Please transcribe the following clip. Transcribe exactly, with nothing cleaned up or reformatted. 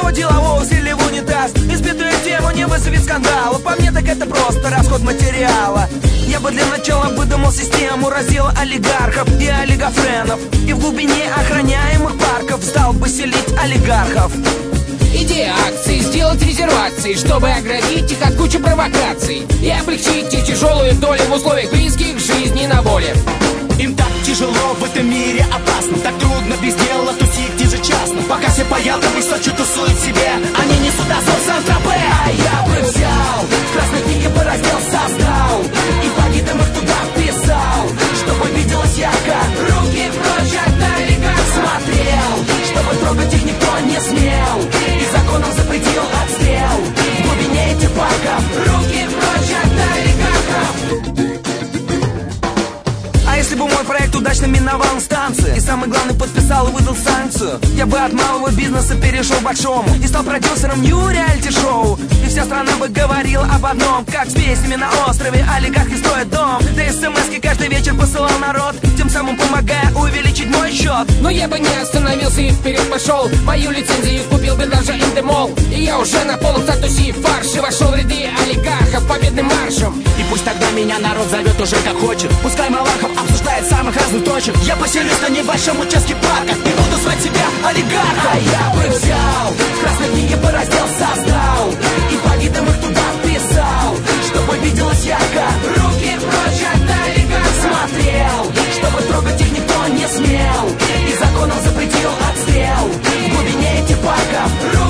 одного делового слили в унитаз. Избитую тему не вызовет скандала. По мне так это просто расход материала. Я бы для начала выдумал систему раздела олигархов и олигофренов, и в глубине охраняемых парков стал бы селить олигархов. Идея акций — сделать резервации, чтобы оградить их от кучи провокаций и облегчить их тяжелую долю в условиях близких к жизни на воле. Им так тяжело в этом мире опасно, так трудно без дела тусить ежечасно. Пока все по Ялтам и Сочи тусуют себе, они несут дозор Сан-Тропе. А я бы взял, в красной книге бы раздел создал, и по гидам их туда вписал, чтобы виделось ярко. Руки прочь от олигархов. Смотрел, чтобы трогать их никто не смел, и законом запретил отстрел в глубине этих парков. Руки прочь от олигархов. А если бы мой проект удачно миновал инстанции, и самый главный подписал и выдал санкцию, я бы от малого бизнеса перешел к большому и стал продюсером нью реалити-шоу. И вся страна бы говорила об одном: как с песнями на острове олигархи строят дом. Да смс-ки каждый вечер посылал народ, тем самым помогая увеличить мой счет. Но я бы не остановился и вперед пошел. Мою лицензию купил бы даже Эндемол. И я уже на полном статусе фарши вошел в ряды олигархов победным маршем. И пусть тогда меня народ зовет уже как хочет, пускай Малахов обсуждает самых разных точек. Я поселюсь на небольшом участке парка и буду звать себя олигархом. А я бы взял, в красной книге бы раздел создал, и по гидам их туда вписал, чтобы виделось ярко. Руки прочь от олигархов. Смотрел, чтобы трогать их никто не смел, и законом запретил отстрел в глубине этих парков.